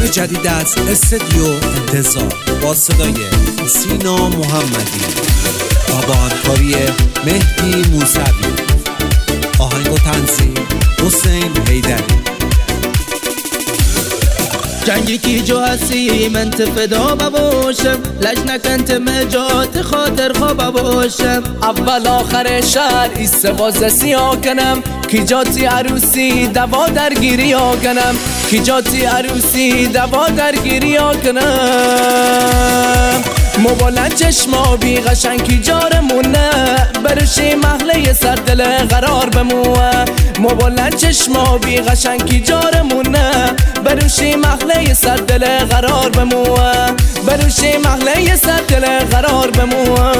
آهنگ جدید از استودیو انتظار با صدای سینا محمدی و با همکاری مهدی موسوی. آهنگ و تنظیم حسین حیدری. جنگی کی جو هستی من تفدا باشم، لج نکن تمجات خاطر خواب باشم. اول آخر شهر ایست باز سیاه کنم، کی جاتی عروسی دوا درگیری ها کنم، کی جاتی عروسی دوا درگیری ها کنم. موبالن چشما بی قشنگ کی جارمونه، برشی محله سر دل قرار بمونه. موبالن چشما بی قشنگ کی جارمونه، برشی محله سر دل قرار بمونه، برشی محله سر دل قرار بمونه.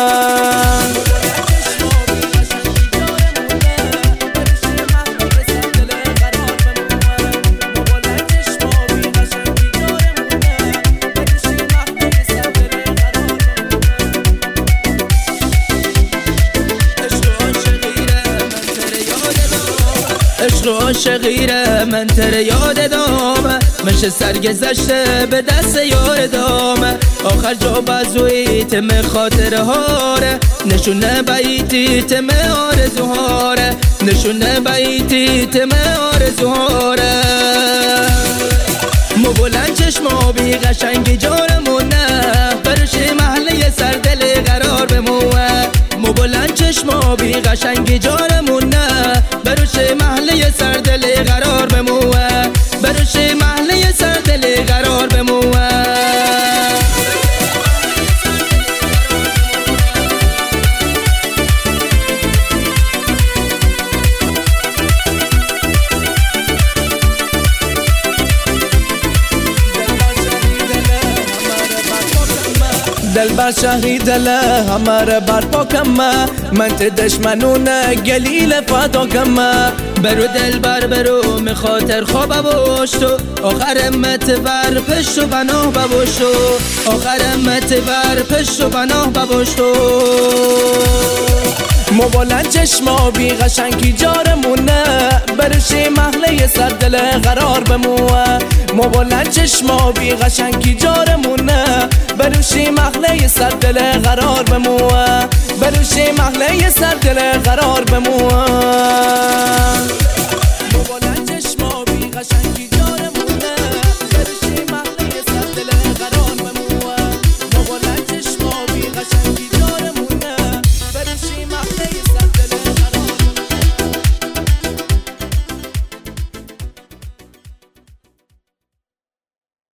عشق و عاشقیره من تره یاد دامه، مشه سرگذشته به دست یار دامه. آخر جا بازوی تم خاطر هاره، نشونه بیتی تم آرزوهاره، نشونه بیتی تم آرزوهاره. مو بلند چشما بی قشنگی جارمونه، برش محله سر دل قرار بمونه. مو بلند چشما بی قشنگی جارمونه، برش محله سر دل قرار بمونه، برش محله سر دل قرار بمونه. دل بر شهری دل هماره برپا کمه، من ت دشمنون گلیل فدا کمه. برو دل برو مخاطر خواب باشتو، آخر مت بر پشت و بناه باشتو، آخر مت بر پشت و بناه باشتو. موبالن چشما بی قشنگی جارمونه، برشی محله سر دل قرار بمونه. موبالن چشما بی قشنگی جارمونه، برشی محله سر دل قرار بمونه، برشی محله سر دل قرار بمونه. موبالن چشما بی قشنگی